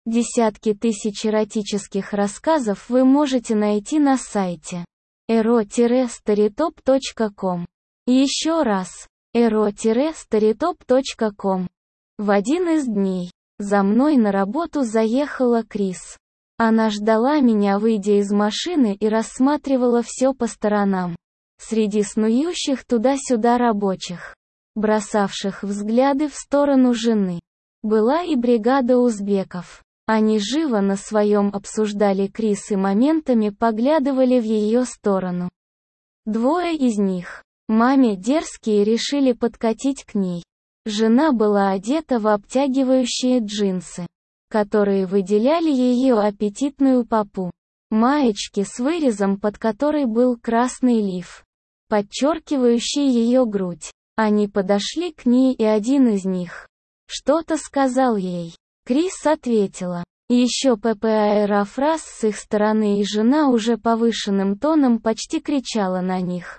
Десятки тысяч эротических рассказов вы можете найти на сайте ero-storytop.com. Еще раз, ero-storytop.com. В один из дней за мной на работу заехала Крис. Она ждала меня, выйдя из машины, и рассматривала все по сторонам. Среди снующих туда-сюда рабочих, бросавших взгляды в сторону жены, была и бригада узбеков. Они живо на своем обсуждали Крис и моментами поглядывали в ее сторону. Двое из них, маме дерзкие, решили подкатить к ней. Жена была одета в обтягивающие джинсы, которые выделяли ее аппетитную попу. Маечки с вырезом, под которой был красный лиф, подчеркивающий ее грудь. Они подошли к ней, и один из них что-то сказал ей. Крис ответила. Еще аэрофраз с их стороны, и жена уже повышенным тоном почти кричала на них.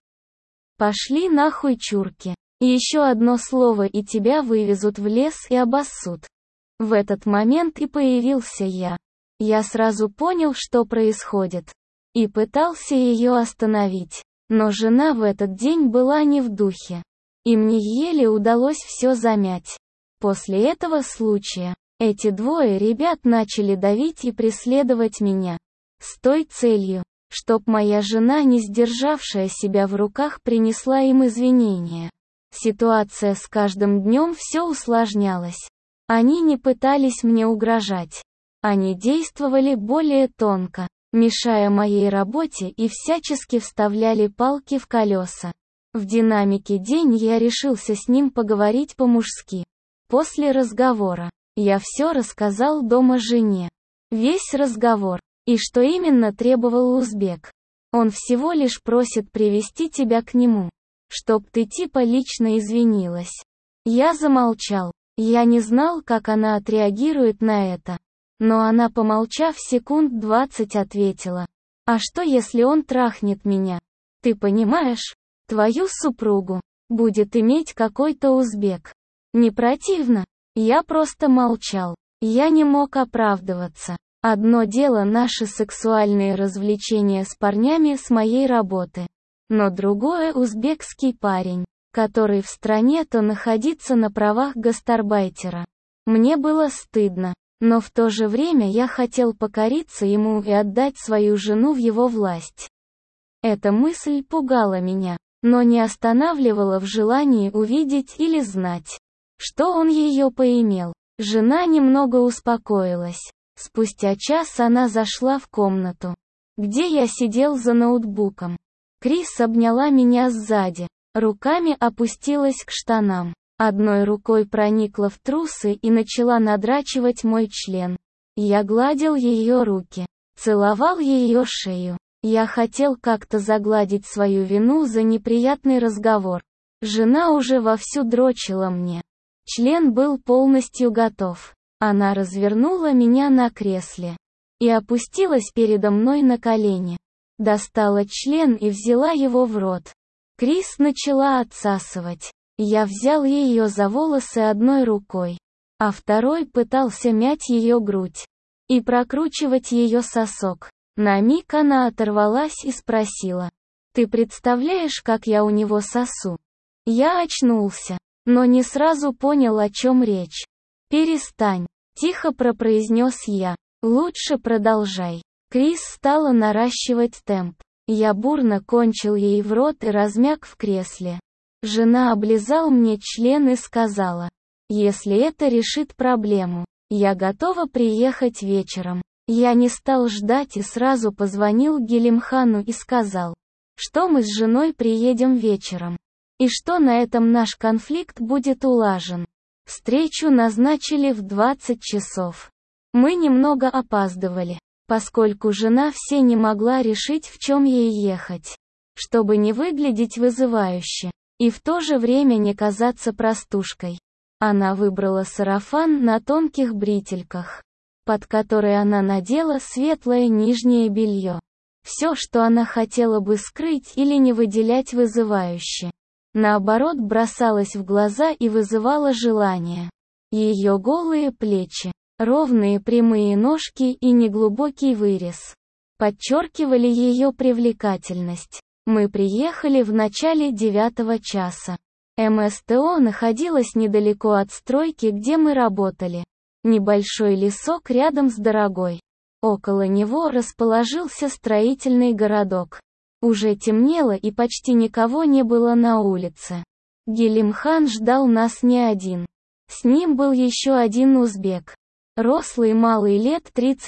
«Пошли нахуй, чурки! Еще одно слово, и тебя вывезут в лес и обоссут». В этот момент и появился я. Я сразу понял, что происходит, и пытался ее остановить. Но жена в этот день была не в духе, и мне еле удалось все замять. После этого случая эти двое ребят начали давить и преследовать меня, с той целью, чтоб моя жена, не сдержавшая себя в руках, принесла им извинения. Ситуация с каждым днем все усложнялась. Они не пытались мне угрожать. Они действовали более тонко, мешая моей работе, и всячески вставляли палки в колеса. В динамике день я решился с ним поговорить по-мужски. После разговора я все рассказал дома жене. Весь разговор. И что именно требовал узбек. Он всего лишь просит привести тебя к нему, чтоб ты типа лично извинилась. Я замолчал. Я не знал, как она отреагирует на это. Но она, помолчав секунд 20, ответила. А что если он трахнет меня? Ты понимаешь, твою супругу будет иметь какой-то узбек. Не противно? Я просто молчал. Я не мог оправдываться. Одно дело наши сексуальные развлечения с парнями с моей работы. Но другое — узбекский парень, который в стране-то находится на правах гастарбайтера. Мне было стыдно, но в то же время я хотел покориться ему и отдать свою жену в его власть. Эта мысль пугала меня, но не останавливала в желании увидеть или знать, что он ее поимел. Жена немного успокоилась. Спустя час она зашла в комнату, где я сидел за ноутбуком. Крис обняла меня сзади, руками опустилась к штанам, одной рукой проникла в трусы и начала надрачивать мой член. Я гладил ее руки, целовал ее шею. Я хотел как-то загладить свою вину за неприятный разговор. Жена уже вовсю дрочила мне. Член был полностью готов. Она развернула меня на кресле и опустилась передо мной на колени. Достала член и взяла его в рот. Крис начала отсасывать. Я взял ее за волосы одной рукой, а второй пытался мять ее грудь и прокручивать ее сосок. На миг она оторвалась и спросила. «Ты представляешь, как я у него сосу?» Я очнулся, но не сразу понял, о чем речь. «Перестань», — тихо произнес я. «Лучше продолжай». Крис стала наращивать темп. Я бурно кончил ей в рот и размяк в кресле. Жена облизал мне член и сказала. «Если это решит проблему, я готова приехать вечером». Я не стал ждать и сразу позвонил Гелимхану и сказал, что мы с женой приедем вечером, и что на этом наш конфликт будет улажен. Встречу назначили в 20 часов. Мы немного опаздывали, поскольку жена все не могла решить, в чем ей ехать, чтобы не выглядеть вызывающе, и в то же время не казаться простушкой. Она выбрала сарафан на тонких бретельках, под который она надела светлое нижнее белье. Все, что она хотела бы скрыть или не выделять вызывающе, наоборот, бросалось в глаза и вызывало желание. Ее голые плечи, Ровные прямые ножки и неглубокий вырез подчеркивали ее привлекательность. Мы приехали в начале 9 часа. МСТО находилась недалеко от стройки, где мы работали. Небольшой лесок рядом с дорогой. Около него расположился строительный городок. Уже темнело и почти никого не было на улице. Гелимхан ждал нас не один. С ним был еще один узбек. Рослый малый лет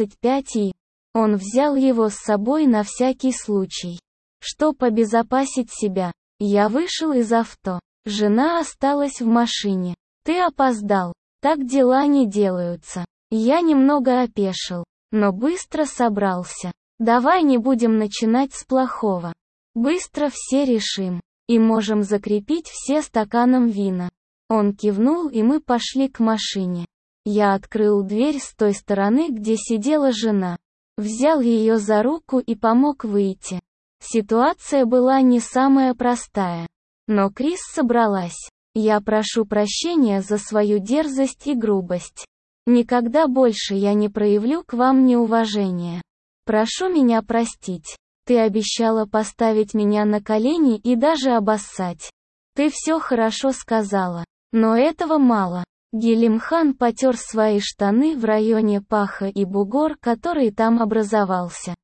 35 и... Он взял его с собой на всякий случай. Чтоб обезопасить себя. Я вышел из авто. Жена осталась в машине. «Ты опоздал. Так дела не делаются». Я немного опешил, но быстро собрался. «Давай не будем начинать с плохого. Быстро все решим. И можем закрепить все стаканом вина». Он кивнул, и мы пошли к машине. Я открыл дверь с той стороны, где сидела жена. Взял ее за руку и помог выйти. Ситуация была не самая простая. Но Крис собралась. «Я прошу прощения за свою дерзость и грубость. Никогда больше я не проявлю к вам неуважения. Прошу меня простить. Ты обещала поставить меня на колени и даже обоссать. Ты все хорошо сказала. Но этого мало». Гелимхан потер свои штаны в районе паха и бугор, который там образовался.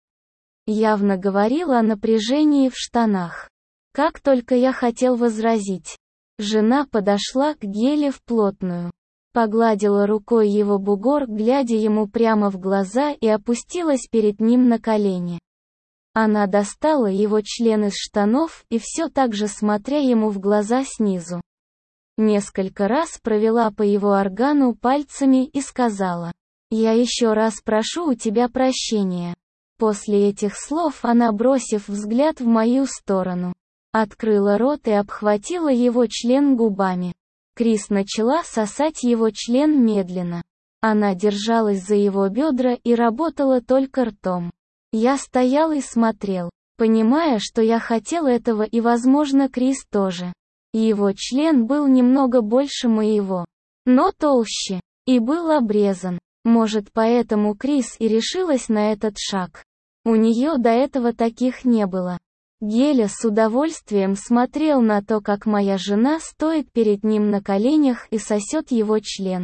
Явно говорил о напряжении в штанах. Как только я хотел возразить, жена подошла к Геле вплотную, погладила рукой его бугор, глядя ему прямо в глаза, и опустилась перед ним на колени. Она достала его член из штанов и все так же смотря ему в глаза снизу. Несколько раз провела по его органу пальцами и сказала: «Я еще раз прошу у тебя прощения». После этих слов она, бросив взгляд в мою сторону, открыла рот и обхватила его член губами. Крис начала сосать его член медленно. Она держалась за его бедра и работала только ртом. Я стоял и смотрел, понимая, что я хотел этого, и, возможно, Крис тоже. Его член был немного больше моего, но толще, и был обрезан. Может, поэтому Крис и решилась на этот шаг. У нее до этого таких не было. Геля с удовольствием смотрел на то, как моя жена стоит перед ним на коленях и сосет его член.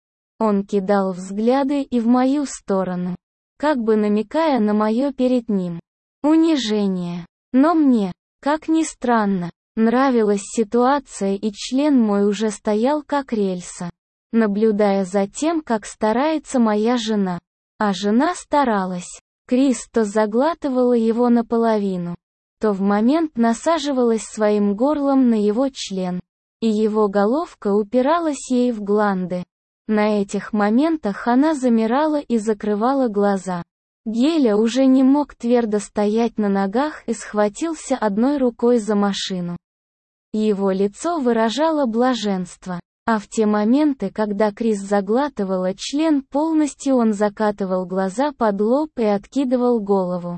Он кидал взгляды и в мою сторону, как бы намекая на мое перед ним унижение. Но мне, как ни странно, нравилась ситуация, и член мой уже стоял как рельса, наблюдая за тем, как старается моя жена. А жена старалась. Крис то заглатывала его наполовину, то в момент насаживалась своим горлом на его член, и его головка упиралась ей в гланды. На этих моментах она замирала и закрывала глаза. Геля уже не мог твердо стоять на ногах и схватился одной рукой за машину. Его лицо выражало блаженство. А в те моменты, когда Крис заглатывала член полностью, он закатывал глаза под лоб и откидывал голову,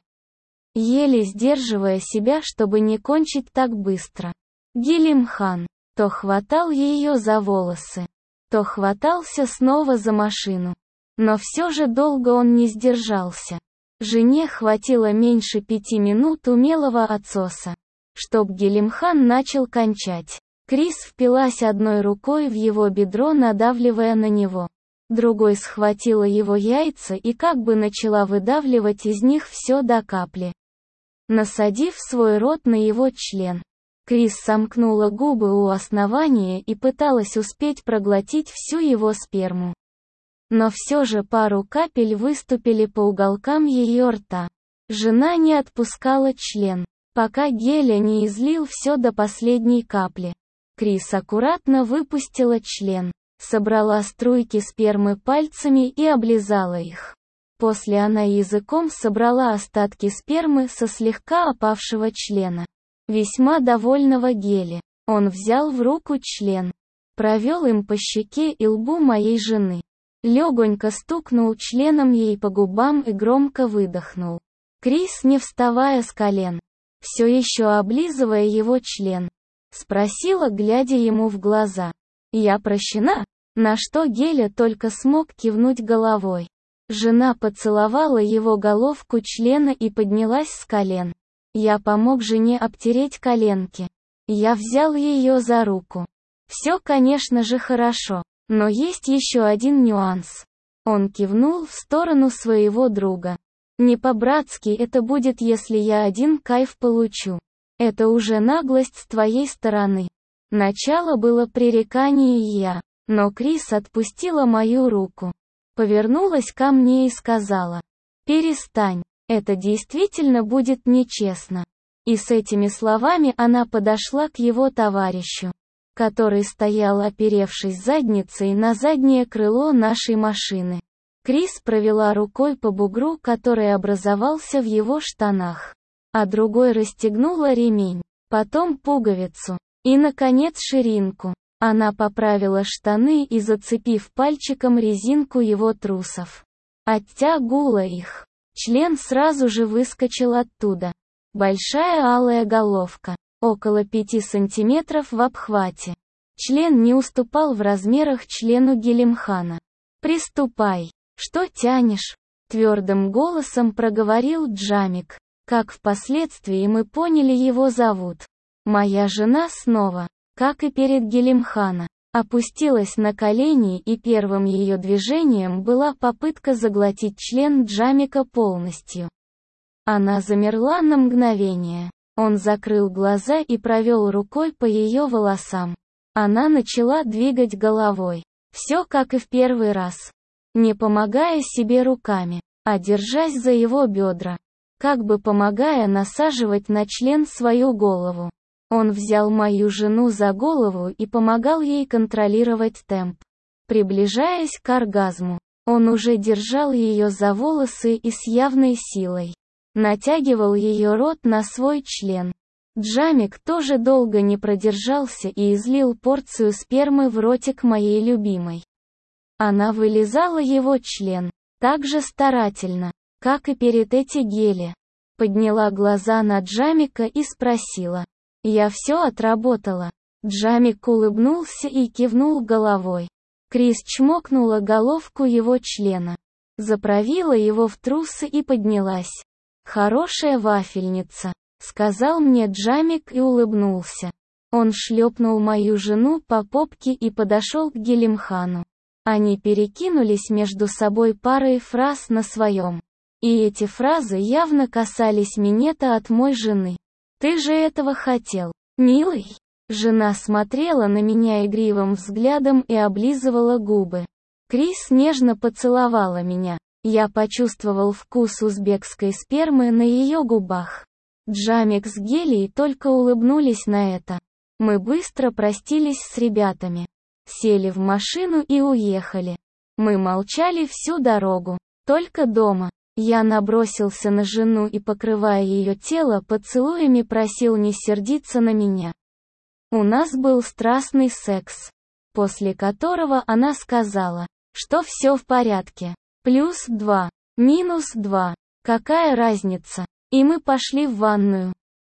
еле сдерживая себя, чтобы не кончить так быстро. Гелимхан то хватал ее за волосы, то хватался снова за машину. Но все же долго он не сдержался. Жене хватило меньше 5 минут умелого отсоса, чтоб Гелимхан начал кончать. Крис впилась одной рукой в его бедро, надавливая на него. Другой схватила его яйца и как бы начала выдавливать из них все до капли, насадив свой рот на его член. Крис сомкнула губы у основания и пыталась успеть проглотить всю его сперму. Но все же пару капель выступили по уголкам ее рта. Жена не отпускала член, пока Геля не излил все до последней капли. Крис аккуратно выпустила член, собрала струйки спермы пальцами и облизала их. После она языком собрала остатки спермы со слегка опавшего члена. Весьма довольного Гели. Он взял в руку член, провел им по щеке и лбу моей жены. Легонько стукнул членом ей по губам и громко выдохнул. Крис, не вставая с колен, все еще облизывая его член, спросила, глядя ему в глаза: «Я прощена?» На что Геля только смог кивнуть головой. Жена поцеловала его головку члена и поднялась с колен. Я помог жене обтереть коленки. Я взял ее за руку. Все, конечно же, хорошо, но есть еще один нюанс. Он кивнул в сторону своего друга. Не по-братски это будет, если я один кайф получу. Это уже наглость с твоей стороны. Начало было пререкание и я, но Крис отпустила мою руку. Повернулась ко мне и сказала: «Перестань, это действительно будет нечестно». И с этими словами она подошла к его товарищу, который стоял, оперевшись задницей на заднее крыло нашей машины. Крис провела рукой по бугру, который образовался в его штанах, а другой расстегнула ремень, потом пуговицу, и, наконец, ширинку. Она поправила штаны и, зацепив пальчиком резинку его трусов, оттягнула их. Член сразу же выскочил оттуда. Большая алая головка, около 5 сантиметров в обхвате. Член не уступал в размерах члену Гелимхана. «Приступай. Что тянешь?» — твердым голосом проговорил Джамик. Как впоследствии мы поняли, его зовут. Моя жена снова, как и перед Гелимхана, опустилась на колени, и первым ее движением была попытка заглотить член Джамика полностью. Она замерла на мгновение. Он закрыл глаза и провел рукой по ее волосам. Она начала двигать головой. Все как и в первый раз. Не помогая себе руками, а держась за его бедра. Как бы помогая насаживать на член свою голову. Он взял мою жену за голову и помогал ей контролировать темп. Приближаясь к оргазму, он уже держал ее за волосы и с явной силой натягивал ее рот на свой член. Джамик тоже долго не продержался и излил порцию спермы в ротик моей любимой. Она вылизала его член, так же старательно, как и перед эти Гели. Подняла глаза на Джамика и спросила: «Я все отработала?» Джамик улыбнулся и кивнул головой. Крис чмокнула головку его члена, заправила его в трусы и поднялась. «Хорошая вафельница», — сказал мне Джамик и улыбнулся. Он шлепнул мою жену по попке и подошел к Гелимхану. Они перекинулись между собой парой фраз на своем. И эти фразы явно касались минета от моей жены. «Ты же этого хотел, милый?» Жена смотрела на меня игривым взглядом и облизывала губы. Крис нежно поцеловала меня. Я почувствовал вкус узбекской спермы на ее губах. Джамик с Гелией только улыбнулись на это. Мы быстро простились с ребятами. Сели в машину и уехали. Мы молчали всю дорогу. Только дома. Я набросился на жену и, покрывая ее тело поцелуями, просил не сердиться на меня. У нас был страстный секс, после которого она сказала, что все в порядке. +2, -2, какая разница? И мы пошли в ванную.